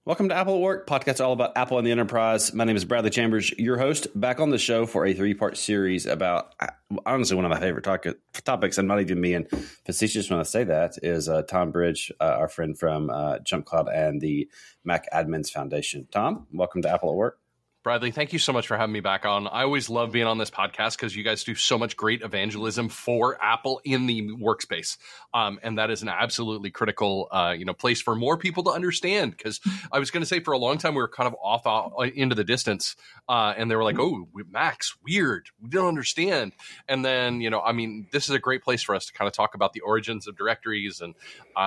Welcome to Apple at Work, podcast all about Apple and the enterprise. My name is Bradley Chambers, your host, back on the show for a 3-part series about, honestly, one of my favorite topics. I'm not even being facetious when I say that, is Tom Bridge, our friend from Jump Cloud and the Mac Admins Foundation. Tom, welcome to Apple at Work. Bradley, thank you so much for having me back on. I always love being on this podcast because you guys do so much great evangelism for Apple in the workspace. And that is an absolutely critical place for more people to understand. Because I was going to say for a long time, we were kind of off into the distance. And they were like, oh, Mac's weird. We don't understand. And then, this is a great place for us to kind of talk about the origins of directories and,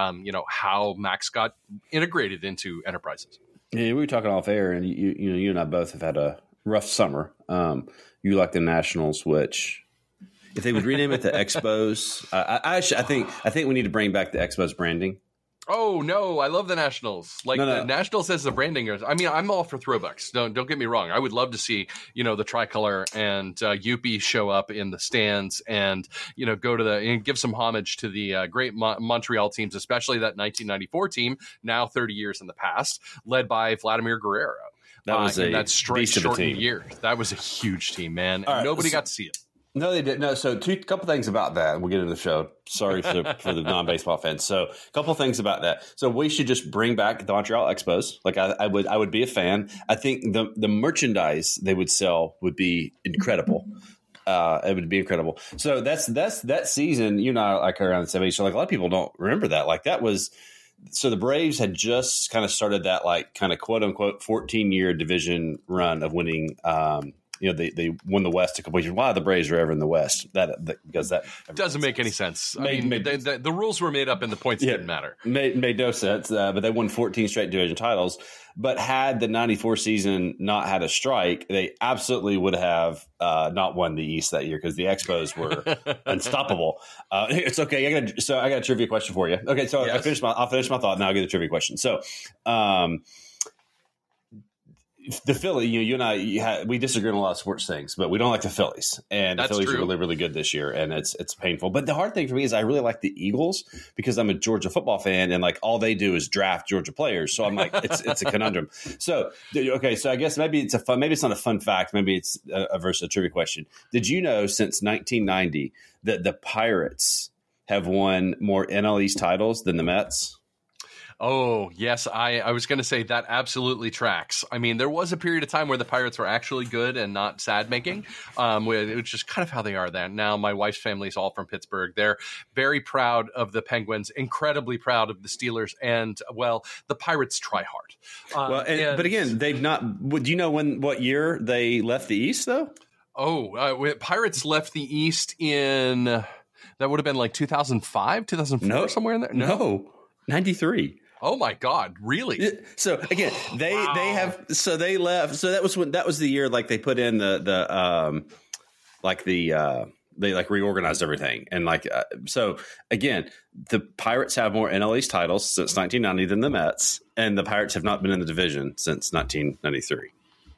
how Mac's got integrated into enterprises. Yeah, we were talking off air, and you and I both have had a rough summer. You like the Nationals, which if they would rename it the Expos, I think we need to bring back the Expos branding. Oh no, I love the Nationals. The Nationals as the branding. I'm all for throwbacks. Don't get me wrong. I would love to see the tricolor and Yuppie show up in the stands and go to and give some homage to the great Montreal teams, especially that 1994 team, now 30 years in the past, led by Vladimir Guerrero. That was that strike shortened year. That was a huge team, man. And nobody got to see it. No, they didn't. No, so couple things about that. We'll get into the show. Sorry for the non-baseball fans. So a couple things about that. So we should just bring back the Montreal Expos. Like I would be a fan. I think the merchandise they would sell would be incredible. It would be incredible. So that's that season. You know, like around the 70s. So like a lot of people don't remember that. Like that was. So the Braves had just kind of started that like kind of quote unquote 14-year division run of winning. They won the West a couple of years. Why the Braves are ever in the West? Because that doesn't make any sense. The rules were made up and the points didn't matter. Made no sense. But they won 14 straight division titles. But had the 94 season not had a strike, they absolutely would have not won the East that year because the Expos were unstoppable. It's okay. I got a trivia question for you. Okay, so yes. I'll finish my thought. Now I'll get a trivia question. So. The Philly, you and I, we disagree on a lot of sports things, but we don't like the Phillies. And the Phillies are really, really good this year, and it's painful. But the hard thing for me is I really like the Eagles because I'm a Georgia football fan, and like all they do is draft Georgia players. So I'm like, it's a conundrum. So okay, so I guess maybe it's not a fun fact. Maybe it's a versus a trivia question. Did you know since 1990 that the Pirates have won more NL East titles than the Mets? Oh, yes. I was going to say that absolutely tracks. I mean, there was a period of time where the Pirates were actually good and not sad-making, which is just kind of how they are then. Now, my wife's family is all from Pittsburgh. They're very proud of the Penguins, incredibly proud of the Steelers, and, well, the Pirates try hard. But again, they've not – do you know what year they left the East, though? Pirates left the East in – that would have been like 2005, 2004, somewhere in there? No, 93. Oh my God! Really? So again, they left. So that was the year like they put in they reorganized everything and so again, the Pirates have more NL East titles since 1990 than the Mets, and the Pirates have not been in the division since 1993.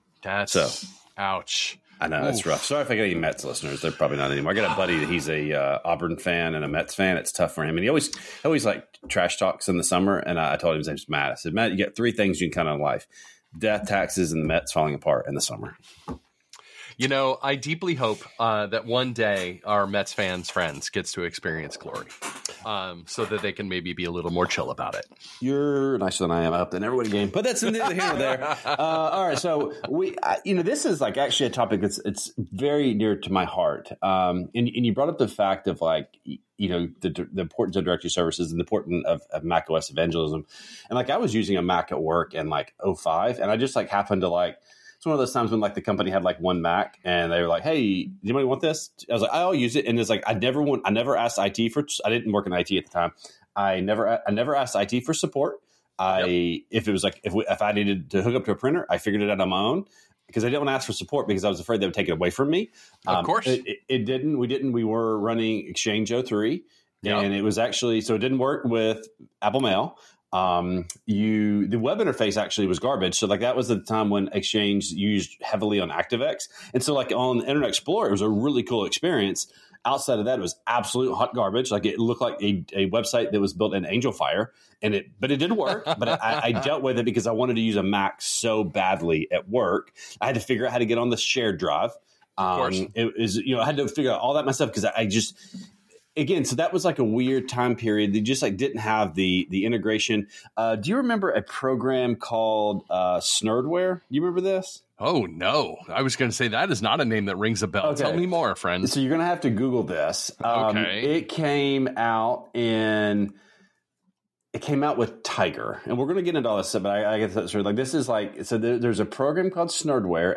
Ouch. I know it's rough. Sorry if I get any Mets listeners. They're probably not anymore. I got a buddy that he's a Auburn fan and a Mets fan. It's tough for him, and he always like trash talks in the summer. And I told him his name's Matt. I said, Matt, you get 3 things you can count on in life: death, taxes, and the Mets falling apart in the summer. I deeply hope that one day our Mets fans' friends gets to experience glory, so that they can maybe be a little more chill about it. You're nicer than I am. I hope they never win a game, but that's neither here nor there. All right, so this is like actually a topic it's very near to my heart. And you brought up the fact of the importance of directory services and the importance of Mac OS evangelism. And I was using a Mac at work in 2005, and I just happened to it's one of those times when the company had one Mac and they were like, "Hey, does anybody want this?" I was like, "I'll use it." And it's I never asked IT for. I didn't work in IT at the time. I never asked IT for support. If it was if I needed to hook up to a printer, I figured it out on my own because I didn't want to ask for support because I was afraid they would take it away from me. Of course, it didn't. We didn't. We were running Exchange 03, and it was actually so it didn't work with Apple Mail. The web interface actually was garbage. So that was the time when Exchange used heavily on ActiveX. And so on Internet Explorer, it was a really cool experience. Outside of that, it was absolute hot garbage. Like it looked like a website that was built in Angel Fire, but it did work. But I dealt with it because I wanted to use a Mac so badly at work. I had to figure out how to get on the shared drive. Of course. It was, I had to figure out all that myself because I just, again, so that was like a weird time period. They just like didn't have the integration. Do you remember a program called Snurdware? Do you remember this? Oh, no. I was going to say that is not a name that rings a bell. Okay. Tell me more, friend. So you're going to have to Google this. Okay. It came out with Tiger, and we're going to get into all this stuff, but I guess that's sort of like, this is like, so there's a program called Snurdware,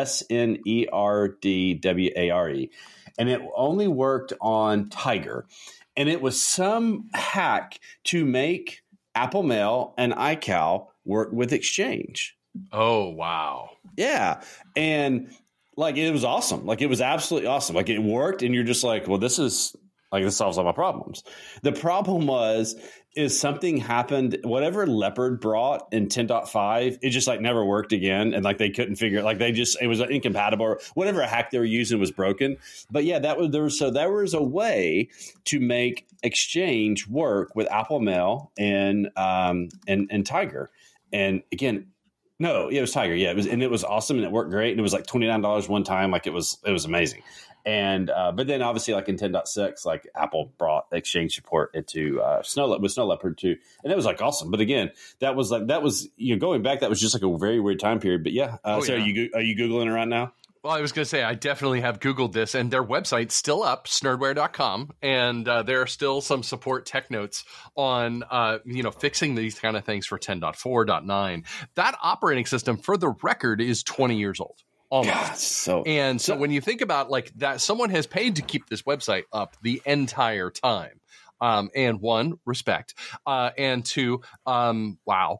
Snerdware, and it only worked on Tiger, and it was some hack to make Apple Mail and iCal work with Exchange. Oh, wow. Yeah. And like, it was awesome. Like, it was absolutely awesome. Like, it worked, and you're just like, well, this solves all my problems. The problem is something happened, whatever Leopard brought in 10.5, it just like never worked again. And like, they couldn't figure it, like it was incompatible. Whatever hack they were using was broken. But yeah, there was a way to make Exchange work with Apple Mail and Tiger. And again, no, it was Tiger. Yeah, it was awesome, and it worked great. And it was like $29 one time. Like, it was amazing. And but then obviously, like in 10.6, like Apple brought Exchange support into Snow Leopard too, and that was like awesome. But again, that was going back, that was just like a very weird time period. But yeah, Are you Googling it right now? Well, I was going to say, I definitely have Googled this, and their website's still up, snurdware.com, and there are still some support tech notes on, fixing these kind of things for 10.4.9. That operating system, for the record, is 20 years old. Almost. God, so when you think about like that, someone has paid to keep this website up the entire time. And one, respect. And two, wow.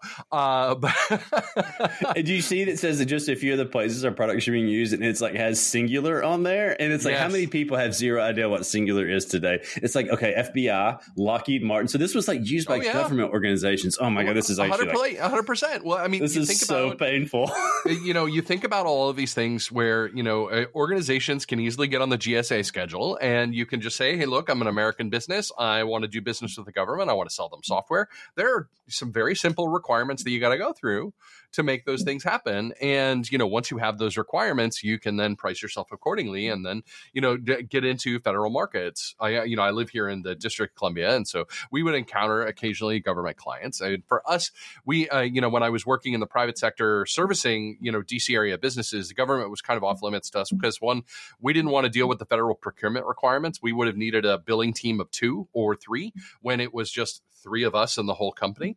Do you see that says that just a few of the places our products are being used, and it's like has Singular on there? And it's like, How many people have zero idea what Singular is today? It's like, okay, FBI, Lockheed Martin. So this was like used by government organizations. Oh my God, this is actually 100%. Well, I mean, this is so painful. You think about all of these things where, organizations can easily get on the GSA schedule, and you can just say, hey, look, I'm an American business. I want to do business with the government. I want to sell them software. There are some very simple requirements that you got to go through to make those things happen. And, once you have those requirements, you can then price yourself accordingly and then, get into federal markets. I live here in the District of Columbia. And so we would encounter occasionally government clients. And for us, we, when I was working in the private sector servicing, DC area businesses, the government was kind of off limits to us because one, we didn't want to deal with the federal procurement requirements. We would have needed a billing team of 2 or 3 when it was just 3 of us in the whole company.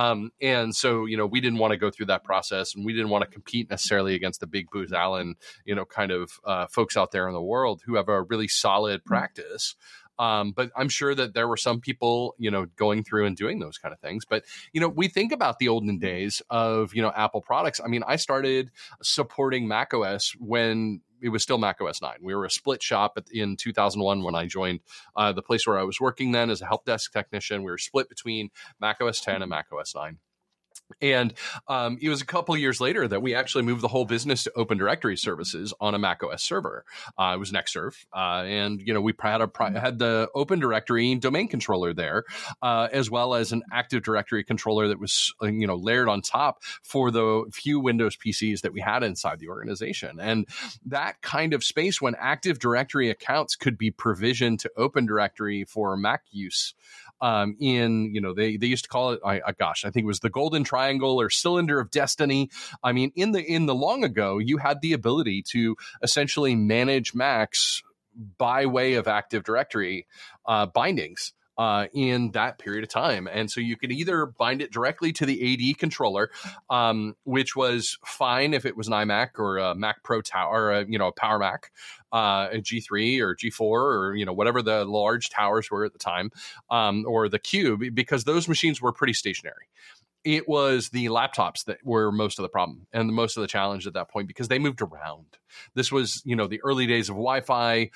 And so, we didn't want to go through that process, and we didn't want to compete necessarily against the big Booz Allen, kind of folks out there in the world who have a really solid practice. But I'm sure that there were some people, going through and doing those kind of things. But, we think about the olden days of, Apple products. I mean, I started supporting macOS when it was still macOS 9. We were a split shop in 2001 when I joined the place where I was working then as a help desk technician. We were split between macOS 10 and macOS 9. And it was a couple of years later that we actually moved the whole business to Open Directory services on a macOS server. It was Nextserve. And, we had the Open Directory domain controller there, as well as an Active Directory controller that was, layered on top for the few Windows PCs that we had inside the organization. And that kind of space when Active Directory accounts could be provisioned to Open Directory for Mac use, they used to call it, I think it was the golden triangle or cylinder of destiny. I mean, in the long ago, you had the ability to essentially manage Macs by way of Active Directory bindings. In that period of time. And so you could either bind it directly to the AD controller, which was fine if it was an iMac or a Mac Pro Tower, or a Power Mac, a G3 or G4 or, whatever the large towers were at the time, or the Cube, because those machines were pretty stationary. It was the laptops that were most of the problem and most of the challenge at that point because they moved around. This was, the early days of Wi-Fi.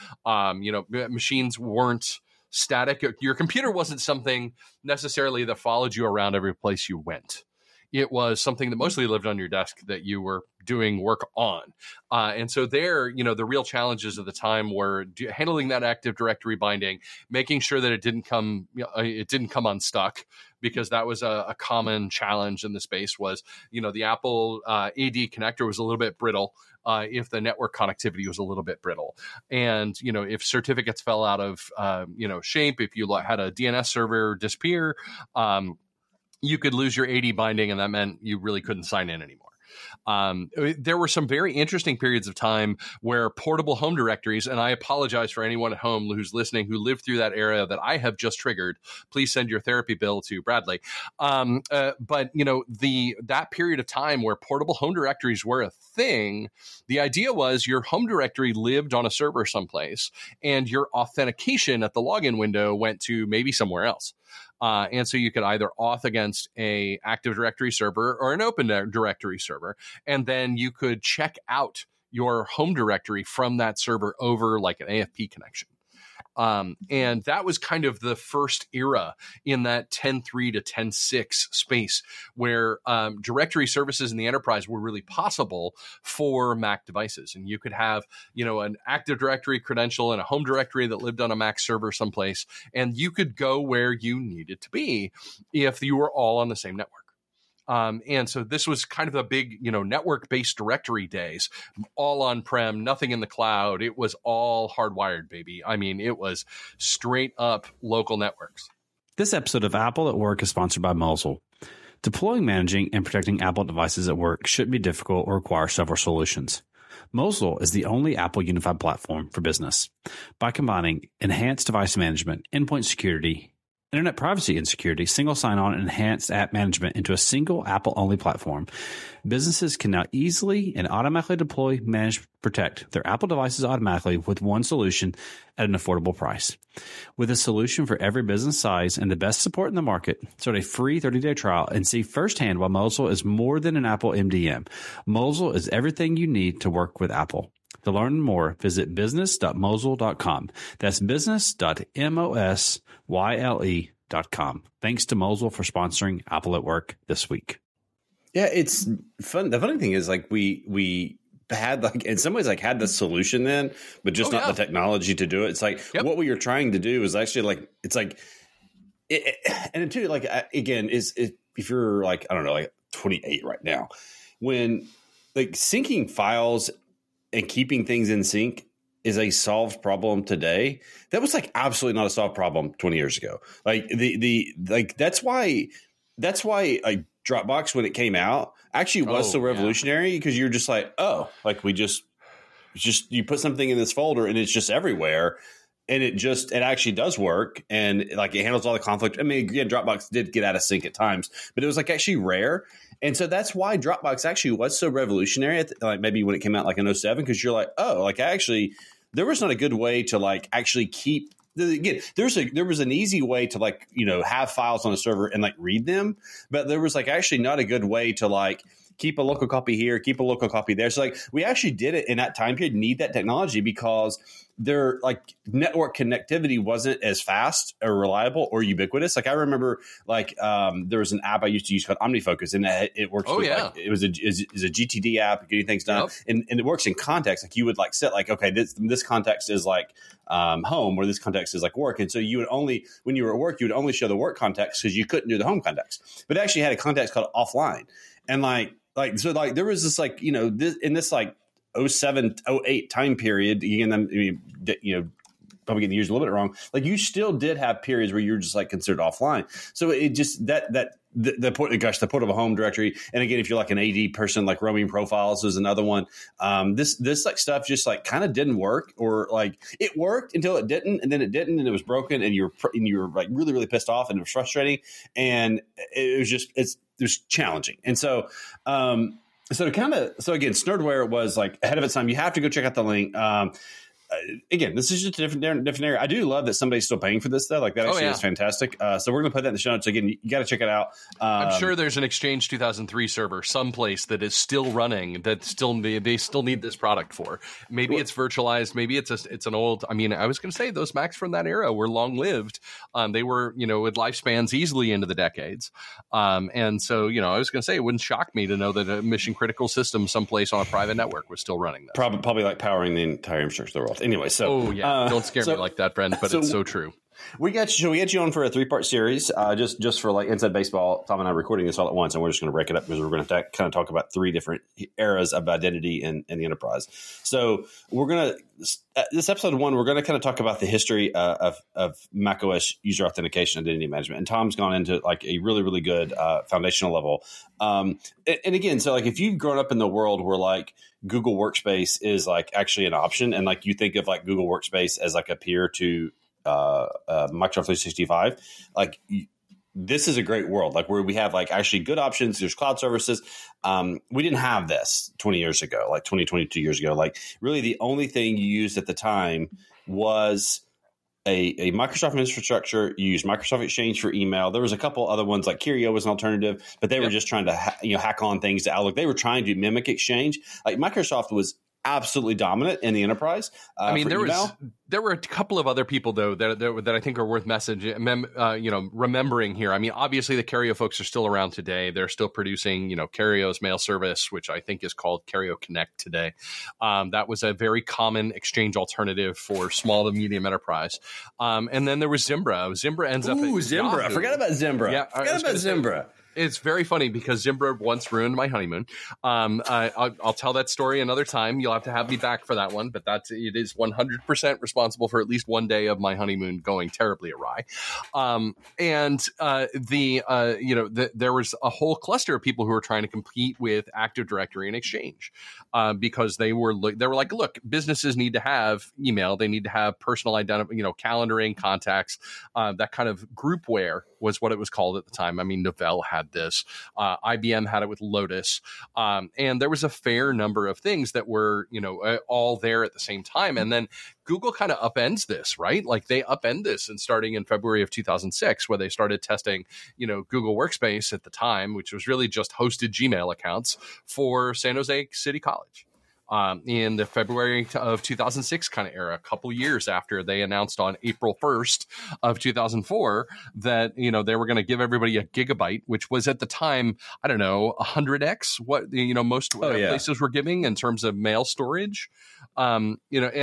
Machines weren't static. Your computer wasn't something necessarily that followed you around every place you went. It was something that mostly lived on your desk that you were doing work on. And so there, the real challenges of the time were handling that Active Directory binding, making sure that it didn't come unstuck, because that was a common challenge in the space. Was, the Apple AD connector was a little bit brittle. If the network connectivity was a little bit brittle, and if certificates fell out of shape, if you had a DNS server disappear, you could lose your AD binding, and that meant you really couldn't sign in anymore. There were some very interesting periods of time where portable home directories, and I apologize for anyone at home who's listening who lived through that era that I have just triggered. Please send your therapy bill to Bradley. But that period of time where portable home directories were a thing, the idea was your home directory lived on a server someplace, and your authentication at the login window went to maybe somewhere else. And so you could either auth against a Active Directory server or an Open Directory server, and then you could check out your home directory from that server over like an AFP connection. And that was kind of the first era in that 10.3 to 10.6 space where directory services in the enterprise were really possible for Mac devices. And you could have, an Active Directory credential and a home directory that lived on a Mac server someplace, and you could go where you needed to be if you were all on the same network. And so this was kind of a big, network-based directory days, all on-prem, nothing in the cloud. It was all hardwired, baby. I mean, it was straight up local networks. This episode of Apple at Work is sponsored by Mosul. Deploying, managing, and protecting Apple devices at work shouldn't be difficult or require several solutions. Mosul is the only Apple unified platform for business. By combining enhanced device management, endpoint security, internet privacy and security, single sign-on, and enhanced app management into a single Apple-only platform, businesses can now easily and automatically deploy, manage, protect their Apple devices automatically with one solution at an affordable price. With a solution for every business size and the best support in the market, start a free 30-day trial and see firsthand why Mosul is more than an Apple MDM. Mosul is everything you need to work with Apple. To learn more, visit business.mosul.com. That's business.mosul.com. Thanks to Mosul for sponsoring Apple at Work this week. Yeah, it's fun. The funny thing is, like, we had, like, in some ways, like, had the solution then, but just not the technology to do it. It's like what we were trying to do is actually, like, it's like, and too, like, again, is if you're like, I don't know, like 28 right now, when like syncing files and keeping things in sync is a solved problem today. That was like absolutely not a solved problem 20 years ago. Like that's why like Dropbox, when it came out, actually was so revolutionary, because you're just like, oh, like we just you put something in this folder and it's just everywhere. And it actually does work, and like it handles all the conflict. I mean, again, Dropbox did get out of sync at times, but it was like actually rare. And so that's why Dropbox actually was so revolutionary, like maybe when it came out like in 2007, because you're like, oh, like actually there was not a good way to like actually keep. Again, there was an easy way to like, have files on a server and like read them, but there was like actually not a good way to like keep a local copy here, keep a local copy there. So like we actually did it in that time period, need that technology, because their like network connectivity wasn't as fast or reliable or ubiquitous. Like I remember like there was an app I used to use called OmniFocus, and it works. Like, it was a GTD app, getting things done, and it works in context. Like you would like set like, okay, this context is like home, or this context is like work, and so you would only, when you were at work, you would only show the work context because you couldn't do the home context. But it actually had a context called offline, and like so like there was this like this like 07, 08 time period, probably getting the years a little bit wrong. Like you still did have periods where you're just like considered offline. So it just the portable home directory. And again, if you're like an AD person, like roaming profiles is another one. This like stuff just like kind of didn't work, or like it worked until it didn't, and then it didn't, and it was broken, and you were like really, really pissed off, and it was frustrating, and it was challenging. And so, again, Snurdware was like ahead of its time. You have to go check out the link. again, this is just a different area. I do love that somebody's still paying for this though. Like that actually is fantastic. So we're going to put that in the show notes. Again, you got to check it out. I'm sure there's an Exchange 2003 server someplace that is still running that they still need this product for. Maybe it's virtualized. Maybe it's an old. I mean, I was going to say those Macs from that era were long lived. They were with lifespans easily into the decades. And so I was going to say it wouldn't shock me to know that a mission critical system someplace on a private network was still running this. Probably like powering the entire infrastructure of the world. Anyway, so don't scare me like that, friend. But it's so true. We got you on for a 3-part series, just for like Inside Baseball. Tom and I are recording this all at once, and we're just going to break it up because we're going to kind of talk about 3 different eras of identity in the enterprise. So we're going to this episode 1, we're going to kind of talk about the history of macOS user authentication identity management, and Tom's gone into like a really, really good foundational level. And again, so like if you've grown up in the world where like Google Workspace is like actually an option, and like you think of like Google Workspace as like a peer to Microsoft 365, like this is a great world, like where we have like actually good options. There's cloud services. We didn't have this 20 years ago, like 22 years ago. Like really the only thing you used at the time was a Microsoft infrastructure. You used Microsoft Exchange for email. There was a couple other ones, like Curio was an alternative, but they were just trying to hack on things to Outlook. They were trying to mimic Exchange. Like Microsoft was absolutely dominant in the enterprise. I mean, there were a couple of other people though that I think are worth remembering here. I mean, obviously the Curio folks are still around today. They're still producing, Curio's mail service, which I think is called Curio Connect today. That was a very common Exchange alternative for small to medium enterprise. And then there was Zimbra. Zimbra ends up. Zimbra! I forgot about Zimbra. Yeah, forgot about Zimbra. It's very funny because Zimbra once ruined my honeymoon. I'll tell that story another time. You'll have to have me back for that one, but it is 100% responsible for at least one day of my honeymoon going terribly awry. There was a whole cluster of people who were trying to compete with Active Directory and Exchange because they were like, look, businesses need to have email, they need to have personal identity, calendaring, contacts, that kind of groupware was what it was called at the time. I mean, Novell had this. IBM had it with Lotus. And there was a fair number of things that were, all there at the same time. And then Google kind of upends this, right? Like they upend this, and starting in February of 2006, where they started testing, Google Workspace at the time, which was really just hosted Gmail accounts for San Jose City College. In the February of 2006 kind of era, a couple years after they announced on April 1st of 2004 that, they were going to give everybody a gigabyte, which was at the time, I don't know, 100x what, most places were giving in terms of mail storage, and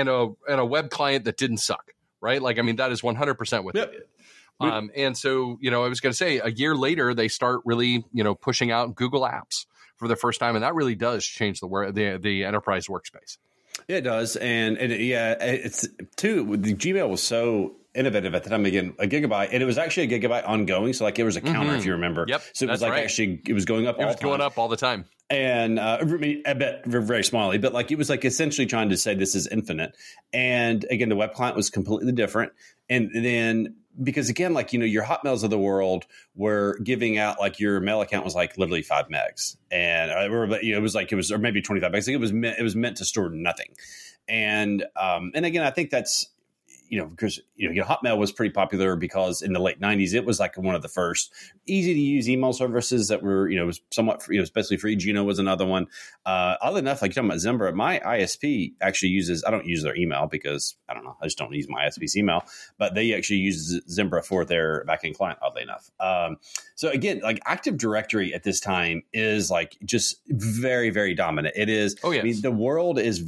a web client that didn't suck, right? Like, I mean, that is 100% what they did. And so, I was going to say a year later, they start really, pushing out Google Apps for the first time, and that really does change the enterprise workspace. Yeah, it does, and it's too. The Gmail was so innovative at the time. Again, a gigabyte, and it was actually a gigabyte ongoing. So like it was a counter, if you remember. Yep, so it was like actually it was going up. It was going up all the time. And I bet very smallly, but like it was like essentially trying to say this is infinite. And again, the web client was completely different. And then because again, like, your Hotmails of the world were giving out like your mail account was like literally 5 megs, and it was or maybe 25 megs. Like it was meant to store nothing. And again, I think that's, because Hotmail was pretty popular because in the late 90s it was like one of the first easy to use email services that were was somewhat free, especially free. Juno was another one. Oddly enough, like you're talking about Zimbra, my ISP actually uses. I don't use their email because I don't know. I just don't use my ISP's email, but they actually use Zimbra for their backend client. Oddly enough, so again, like Active Directory at this time is like just very, very dominant. It is. Oh yes. I mean, the world is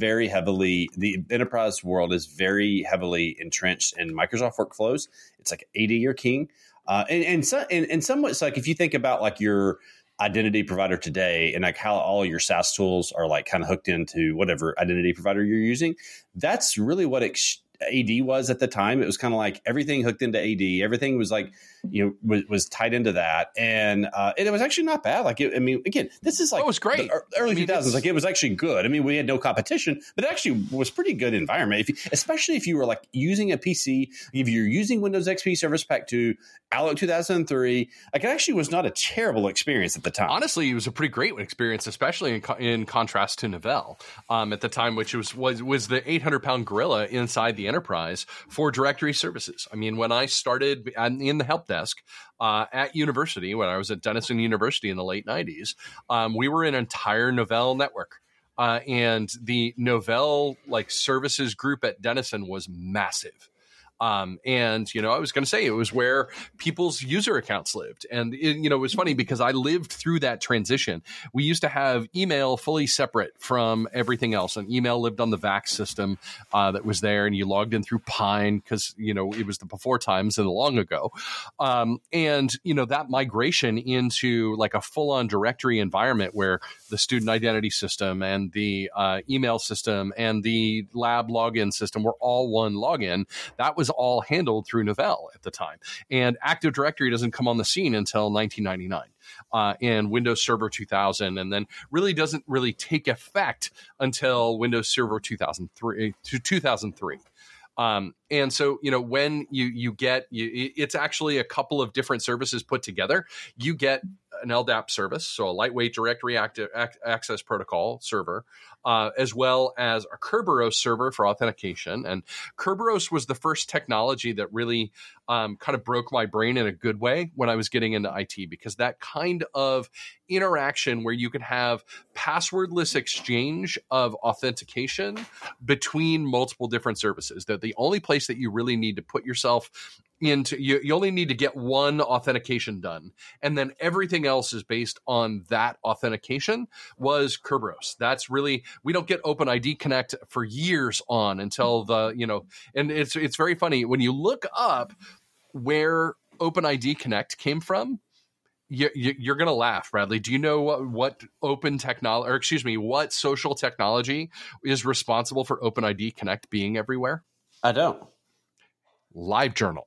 the enterprise world is very heavily entrenched in Microsoft workflows. It's like AD your king. And somewhat it's like if you think about like your identity provider today and like how all your SaaS tools are like kind of hooked into whatever identity provider you're using, that's really what AD was at the time. It was kind of like everything hooked into AD. Everything was like was tied into that, and it was actually not bad. Like, again, this is like it was great. Early 2000s. Like, it was actually good. I mean, we had no competition, but it actually was pretty good environment. Especially if you were like using a PC, if you're using Windows XP Service Pack 2, Outlook 2003, like, it actually was not a terrible experience at the time. Honestly, it was a pretty great experience, especially in contrast to Novell at the time, which was the 800-pound gorilla inside the enterprise for directory services. I mean, when I started in the help desk at university, when I was at Denison University in the late 90s, we were an entire Novell network. And the Novell services group at Denison was massive. And, I was going to say it was where people's user accounts lived. And, it was funny because I lived through that transition. We used to have email fully separate from everything else. And email lived on the VAX system that was there. And you logged in through Pine because, it was the before times and the long ago. And, that migration into like a full on directory environment where the student identity system and the email system and the lab login system were all one login, that was all handled through Novell at the time. And Active Directory doesn't come on the scene until 1999 and Windows Server 2000, and then really doesn't really take effect until Windows Server 2003 to 2003. And so, when you get, it's actually a couple of different services put together. You get an LDAP service, so a lightweight directory access protocol server, as well as a Kerberos server for authentication. And Kerberos was the first technology that really kind of broke my brain in a good way when I was getting into IT, because that kind of interaction where you could have passwordless exchange of authentication between multiple different services, that the only place that you really need to put yourself into, you only need to get one authentication done, and then everything else is based on that authentication, was Kerberos. That's really, we don't get OpenID Connect for years on until and it's very funny when you look up where OpenID Connect came from. You're going to laugh, Bradley. Do you know what what social technology is responsible for OpenID Connect being everywhere? I don't. LiveJournal.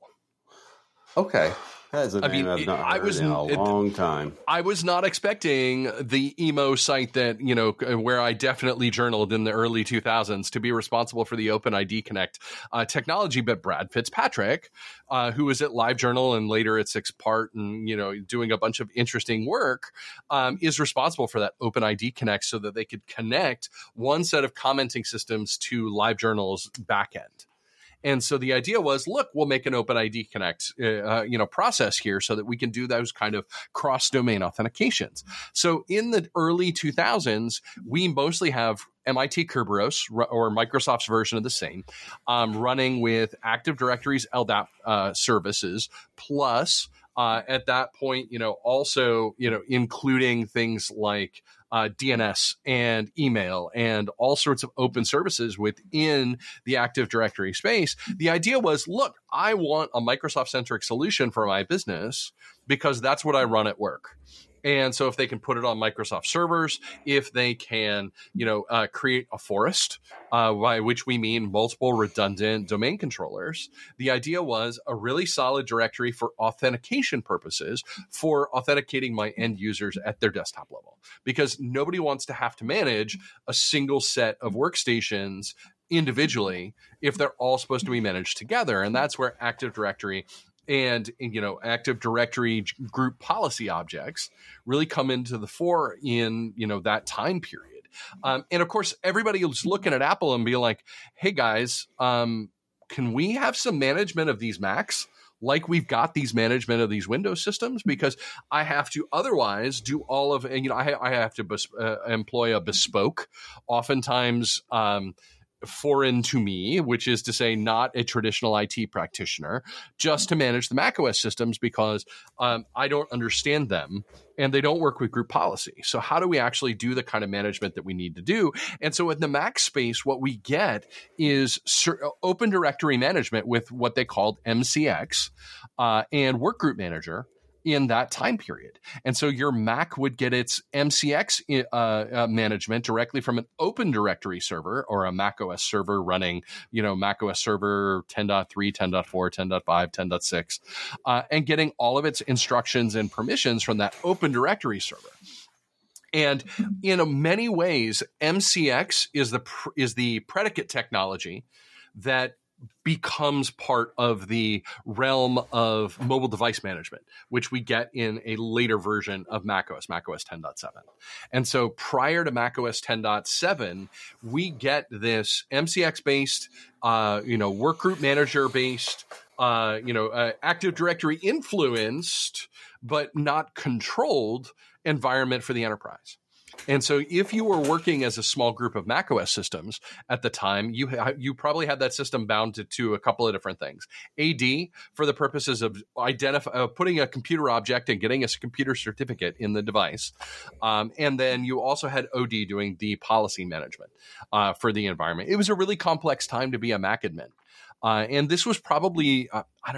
Okay. That's a name I've not heard in a long time. I was not expecting the emo site that, where I definitely journaled in the early 2000s to be responsible for the OpenID Connect technology. But Brad Fitzpatrick, who was at LiveJournal and later at 6part and, doing a bunch of interesting work, is responsible for that OpenID Connect so that they could connect one set of commenting systems to LiveJournal's backend. And so the idea was, look, we'll make an OpenID Connect, process here so that we can do those kind of cross-domain authentications. So in the early 2000s, we mostly have MIT Kerberos or Microsoft's version of the same, running with Active Directory's LDAP services, plus at that point, also, including things like DNS and email and all sorts of open services within the Active Directory space. The idea was, look, I want a Microsoft-centric solution for my business because that's what I run at work. And so if they can put it on Microsoft servers, if they can, create a forest, by which we mean multiple redundant domain controllers, the idea was a really solid directory for authentication purposes for authenticating my end users at their desktop level, because nobody wants to have to manage a single set of workstations individually if they're all supposed to be managed together. And that's where Active Directory and Active Directory group policy objects really come into the fore in that time period. And of course, everybody was looking at Apple and being like, "Hey guys, can we have some management of these Macs like we've got these management of these Windows systems? Because I have to otherwise do all of, I have to employ a bespoke, oftentimes." Foreign to me, which is to say not a traditional IT practitioner, just to manage the macOS systems because I don't understand them and they don't work with group policy. So how do we actually do the kind of management that we need to do? And so in the Mac space, what we get is open directory management with what they called MCX and Workgroup Manager in that time period. And so your Mac would get its MCX management directly from an Open Directory server or a Mac OS server running, Mac OS server 10.3, 10.4, 10.5, 10.6, and getting all of its instructions and permissions from that Open Directory server. And in many ways, MCX is the predicate technology that becomes part of the realm of mobile device management, which we get in a later version of macOS 10.7. And so prior to macOS 10.7, we get this MCX-based, workgroup manager-based, Active Directory influenced, but not controlled environment for the enterprise. And so if you were working as a small group of macOS systems at the time, you probably had that system bound to a couple of different things. AD, for the purposes of putting a computer object and getting a computer certificate in the device. And then you also had OD doing the policy management for the environment. It was a really complex time to be a Mac admin. And this was probably,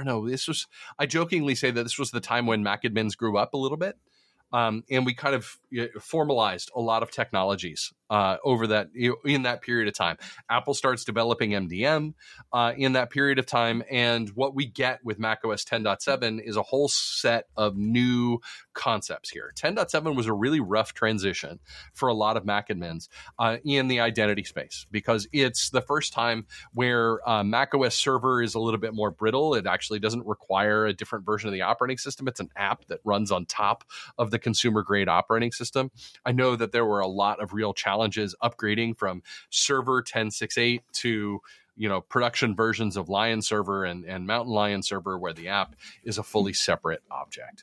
I jokingly say that this was the time when Mac admins grew up a little bit. And we kind of formalized a lot of technologies in that period of time. Apple starts developing MDM in that period of time, and what we get with macOS 10.7 is a whole set of new concepts here. 10.7 was a really rough transition for a lot of Mac admins in the identity space because it's the first time where macOS server is a little bit more brittle. It actually doesn't require a different version of the operating system. It's an app that runs on top of the consumer-grade operating system. I know that there were a lot of real challenges upgrading from server 10.6.8 to production versions of Lion server and Mountain Lion server where the app is a fully separate object.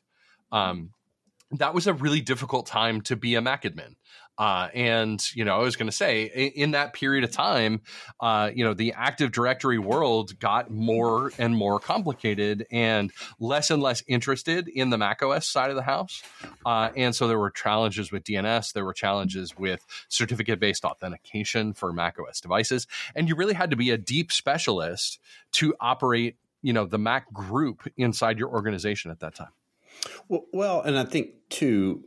That was a really difficult time to be a Mac admin. And I was going to say in that period of time, the Active Directory world got more and more complicated and less interested in the macOS side of the house. And so there were challenges with DNS. There were challenges with certificate-based authentication for macOS devices. And you really had to be a deep specialist to operate, the Mac group inside your organization at that time. Well, and I think too,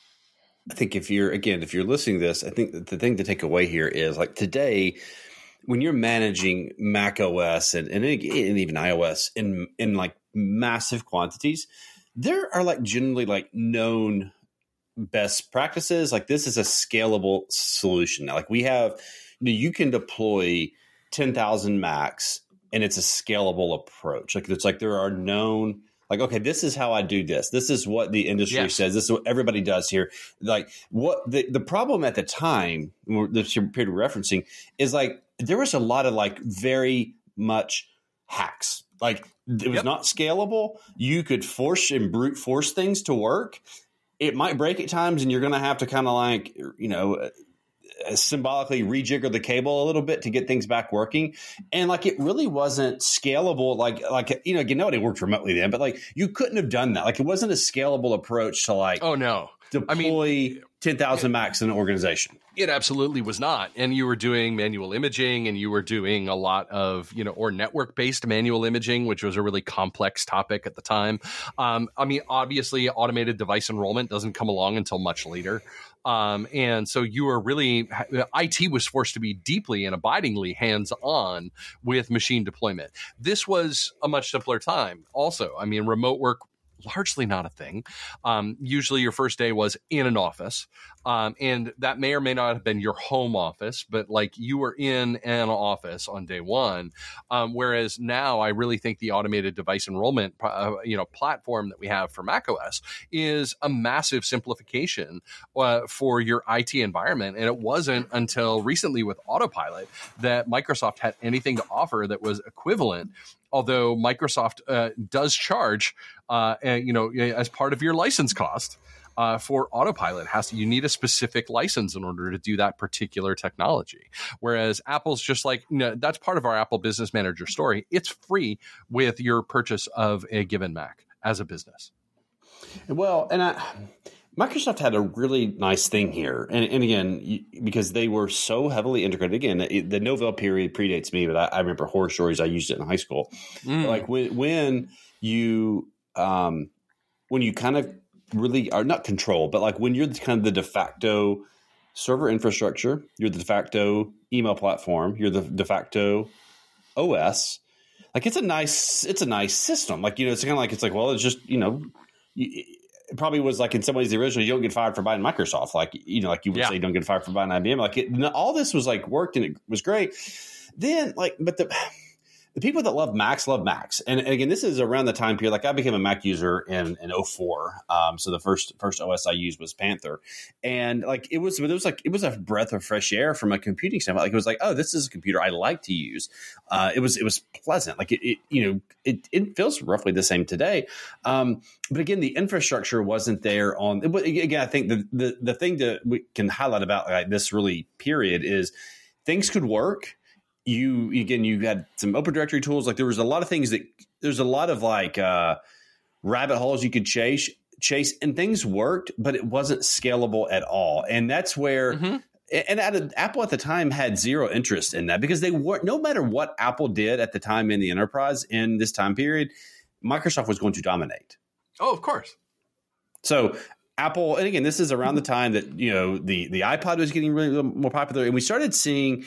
if you're listening to this, I think the thing to take away here is like today, when you're managing Mac OS and even iOS in like massive quantities, there are like generally like known best practices. Like this is a scalable solution. Now, like we have, you can deploy 10,000 Macs and it's a scalable approach. Like it's like there are known. Like, okay, this is how I do this. This is what the industry says. This is what everybody does here. Like, what the problem at the time, the period we're referencing, is like there was a lot of like very much hacks. Like it was not scalable. You could force and brute force things to work. It might break at times, and you're going to have to kind of like symbolically rejigger the cable a little bit to get things back working. And like, it really wasn't scalable. It worked remotely then, but like you couldn't have done that. Like it wasn't a scalable approach to deploy 10,000 Macs in an organization. It absolutely was not. And you were doing manual imaging and you were doing a lot of, or network-based manual imaging, which was a really complex topic at the time. Obviously automated device enrollment doesn't come along until much later. And so you were really, IT was forced to be deeply and abidingly hands-on with machine deployment. This was a much simpler time also. Remote work, largely not a thing. Usually your first day was in an office. And that may or may not have been your home office, but like you were in an office on day one. Whereas now I really think the automated device enrollment, platform that we have for macOS is a massive simplification for your IT environment. And it wasn't until recently with Autopilot that Microsoft had anything to offer that was equivalent. Although Microsoft does charge, as part of your license cost for Autopilot, you need a specific license in order to do that particular technology. Whereas Apple's just like, that's part of our Apple Business Manager story. It's free with your purchase of a given Mac as a business. Well, Microsoft had a really nice thing here. And again, because they were so heavily integrated, again, the Novell period predates me, but I remember horror stories. I used it in high school. Like when you when you kind of really are not control, but like when you're kind of the de facto server infrastructure, you're the de facto email platform, you're the de facto OS. Like it's a nice system. Like, it's kind of like, it's like, well, it's just, it probably was like in some ways the original, you don't get fired for buying Microsoft. Like, like you would say, you don't get fired for buying IBM. Like all this was like worked and it was great. Then but the people that love Macs. And again, this is around the time period, like I became a Mac user in 2004. So the first OS I used was Panther. And like, it was a breath of fresh air from a computing standpoint. Like it was like, oh, this is a computer I like to use. It was pleasant. Like it feels roughly the same today. But again, the infrastructure wasn't there again, I think the thing that we can highlight about like this really period is things could work. You had some open directory tools. Like there was a lot of things there's a lot of like rabbit holes you could chase and things worked, but it wasn't scalable at all. And that's where, and Apple at the time had zero interest in that because they weren't, no matter what Apple did at the time in the enterprise in this time period, Microsoft was going to dominate. Oh, of course. So Apple, and again, this is around the time that, the iPod was getting really more popular. And we started seeing,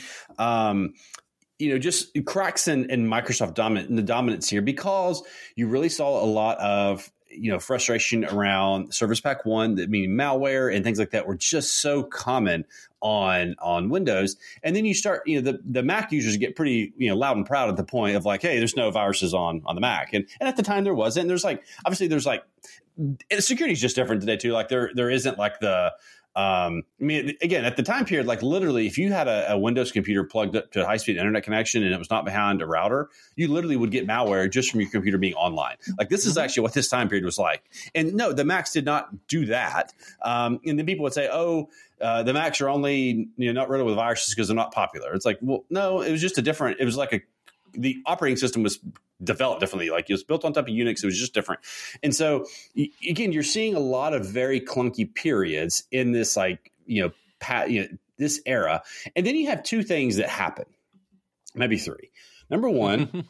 just cracks in Microsoft dominance here because you really saw a lot of, frustration around Service Pack 1, meaning malware and things like that were just so common on Windows. And then you start, the Mac users get pretty, loud and proud at the point of like, hey, there's no viruses on the Mac. And at the time there wasn't. And there's like, obviously there's like, and security is just different today too. Like there isn't like the, again, at the time period, like literally, if you had a Windows computer plugged up to a high-speed internet connection and it was not behind a router, you literally would get malware just from your computer being online. Like this is actually what this time period was like. And no, the Macs did not do that. And then people would say, oh, the Macs are only not riddled with viruses because they're not popular. It's like, well, no, it was just it was like the operating system was developed differently. Like it was built on top of Unix. It was just different. And so again, you're seeing a lot of very clunky periods in this, like, this era. And then you have two things that happen, maybe three. Number one,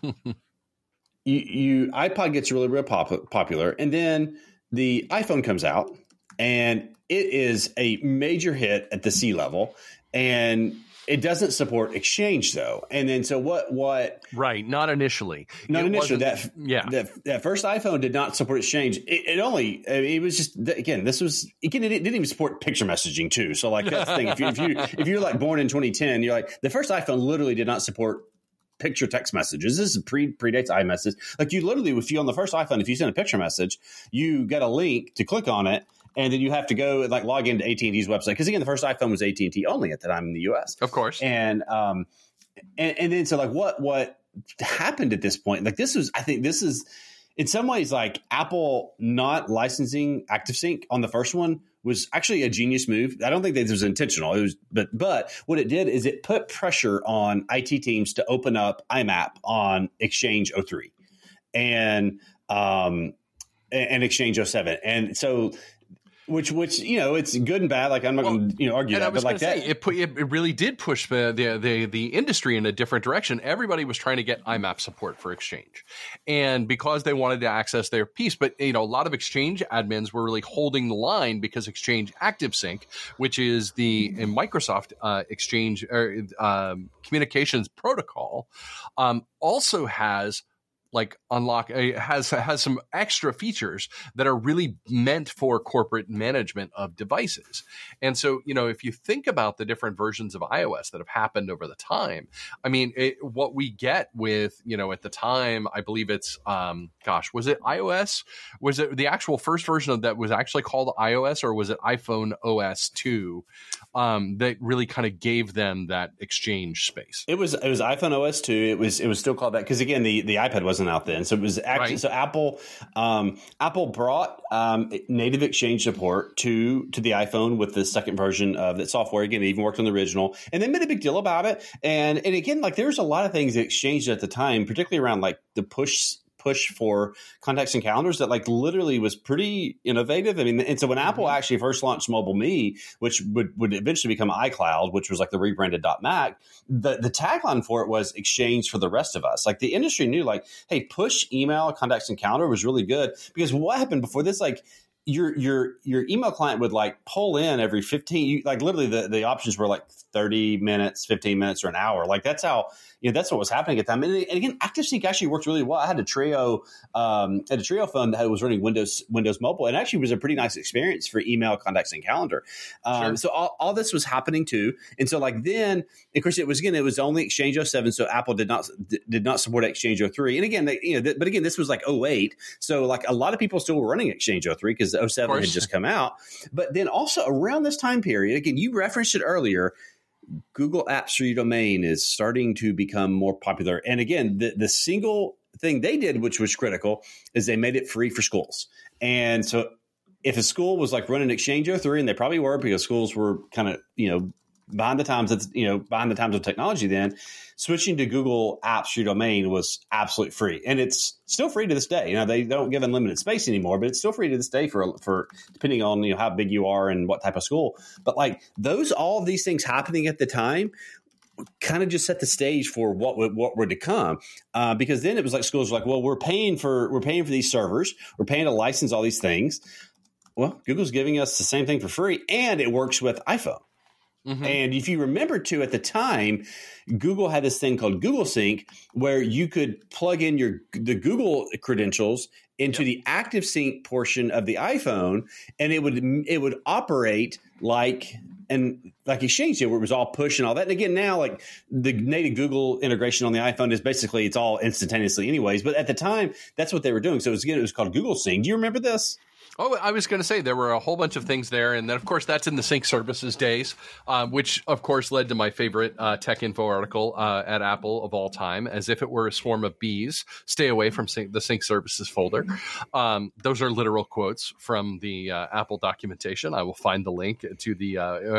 iPod gets really, really popular. And then the iPhone comes out and it is a major hit at the C level. And it doesn't support Exchange though. And then so what right, not initially. That first iPhone did not support Exchange. It was just, again, it didn't even support picture messaging too. So like that's the thing. If you're like born in 2010, you're like the first iPhone literally did not support picture text messages. This is predates iMessage. Like you literally, if you on the first iPhone, if you send a picture message, you get a link to click on it. And then you have to go and like log into AT&T's website. Because again, the first iPhone was AT&T only at the time in the US. Of course. And then so like what happened at this point? Like I think this is in some ways like Apple not licensing ActiveSync on the first one was actually a genius move. I don't think that this was intentional. It was, but what it did is it put pressure on IT teams to open up IMAP on Exchange 03 and Exchange 07. And so which it's good and bad. Like I'm not going to argue that, but like that, it really did push the industry in a different direction. Everybody was trying to get IMAP support for Exchange, and because they wanted to access their piece, but a lot of Exchange admins were really holding the line because Exchange ActiveSync, which is the Microsoft Exchange communications protocol, also has has some extra features that are really meant for corporate management of devices. And so, if you think about the different versions of iOS that have happened over the time, I mean, what we get with, at the time, I believe it's, was it iOS? Was it the actual first version of that was actually called iOS, or was it iPhone OS 2 that really kind of gave them that Exchange space? It was iPhone OS 2. It was still called that because again, the iPad wasn't out then, so it was actually so Apple brought native Exchange support to the iPhone with the second version of that software. Again, it even worked on the original, and they made a big deal about it. And again, like there's a lot of things that Exchange at the time, particularly around like the push push for contacts and calendars that like literally was pretty innovative. I mean, and so when Apple actually first launched Mobile Me, which would eventually become iCloud, which was like the rebranded .Mac, the tagline for it was exchange for the rest of us. Like the industry knew like, hey, push email, contacts and calendar was really good, because what happened before this, like your email client would like pull in every 15, like literally the options were like 30 minutes, 15 minutes, or an hour. Like that's how, that's what was happening at the time. And again, ActiveSync actually worked really well. I had a Trio phone that was running Windows Mobile, and actually was a pretty nice experience for email, contacts, and calendar. Sure. So all this was happening too. And so like then, of course, it was only Exchange 07. So Apple did not support Exchange 03. And again, but again, this was like 08. So like a lot of people still were running Exchange 03 because 07 had just come out. But then also around this time period, again, you referenced it earlier, Google Apps for Your Domain is starting to become more popular. And again, the single thing they did, which was critical, is they made it free for schools. And so if a school was like running Exchange 03, and they probably were, because schools were kind of, behind the times of technology then, switching to Google Apps for Your Domain was absolutely free. And it's still free to this day. They don't give unlimited space anymore, but it's still free to this day for depending on how big you are and what type of school. But like all of these things happening at the time kind of just set the stage for what were to come, because then it was like schools were like, well, we're paying for these servers, we're paying to license all these things. Well, Google's giving us the same thing for free, and it works with iPhone. Mm-hmm. And if you remember too, at the time, Google had this thing called Google Sync, where you could plug in the Google credentials into the ActiveSync portion of the iPhone, and it would operate like Exchange did, where it was all push and all that. And again, now like the native Google integration on the iPhone is basically it's all instantaneously anyways. But at the time, that's what they were doing. So it was called Google Sync. Do you remember this? Oh, I was going to say there were a whole bunch of things there. And then, of course, that's in the Sync Services days, which, of course, led to my favorite Tech Info article at Apple of all time, as if it were a swarm of bees. Stay away from the Sync Services folder. Those are literal quotes from the Apple documentation. I will find the link to the,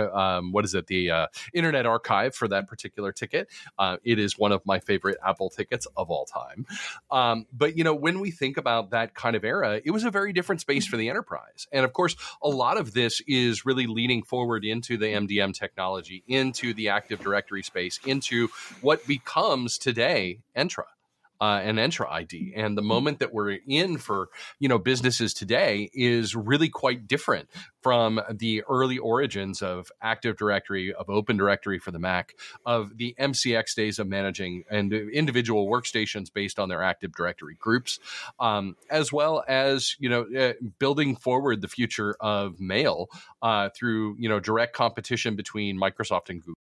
the Internet Archive for that particular ticket. It is one of my favorite Apple tickets of all time. But, when we think about that kind of era, it was a very different space for the enterprise. And of course, a lot of this is really leaning forward into the MDM technology, into the Active Directory space, into what becomes today Entra. And Entra ID. And the moment that we're in for, businesses today is really quite different from the early origins of Active Directory, of Open Directory for the Mac, of the MCX days of managing and individual workstations based on their Active Directory groups, as well as, building forward the future of mail through, direct competition between Microsoft and Google.